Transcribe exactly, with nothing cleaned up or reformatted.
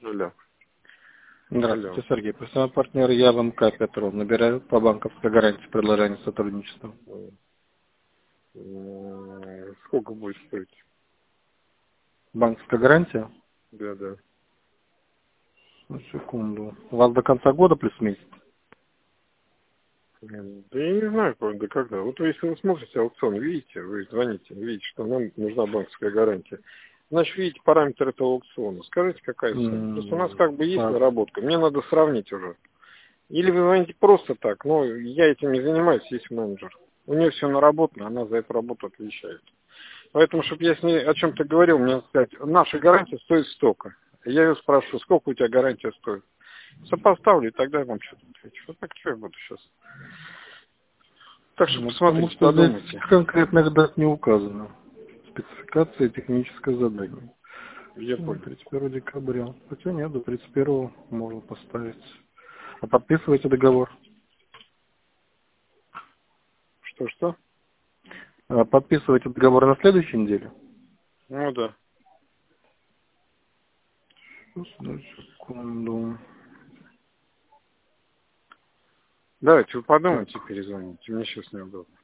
Алло. Здравствуйте, Алло. Сергей. Профессиональный партнер Я В М К Петров. Набираю по банковской гарантии предложение сотрудничества. М, Сколько будет стоить? Банковская гарантия? Да, да. Ну, секунду. У вас до конца года плюс месяц? М, Да я не знаю, когда, да когда. Вот вы, если вы смотрите аукцион, видите, вы звоните, видите, что нам нужна банковская гарантия. Значит, видите параметры этого аукциона. Скажите, какая сумма. Просто у нас М, как бы есть так. наработка. Мне надо сравнить уже. Или вы звоните просто так, но я этим не занимаюсь, есть менеджер. У нее все наработано, она за эту работу отвечает. Поэтому, чтобы я с ней о чем-то говорил, мне надо сказать, наша гарантия стоит столько. Я ее спрашиваю, сколько у тебя гарантия стоит. Сопоставлю, и тогда я вам что-то отвечу. Вот так что я буду сейчас. Так что Ну, потому посмотрите, что здесь подумайте. конкретных дат не указано. Спецификация техническое задание. Я Ну, понял. тридцать первого декабря. Хотя нет, до тридцать первого можно поставить. А подписывайте договор. Что-что? А подписывайте договор на следующей неделе. Ну да. Сейчас, одну секунду. Давайте вы Так. подумайте и перезвоните. Мне сейчас неудобно.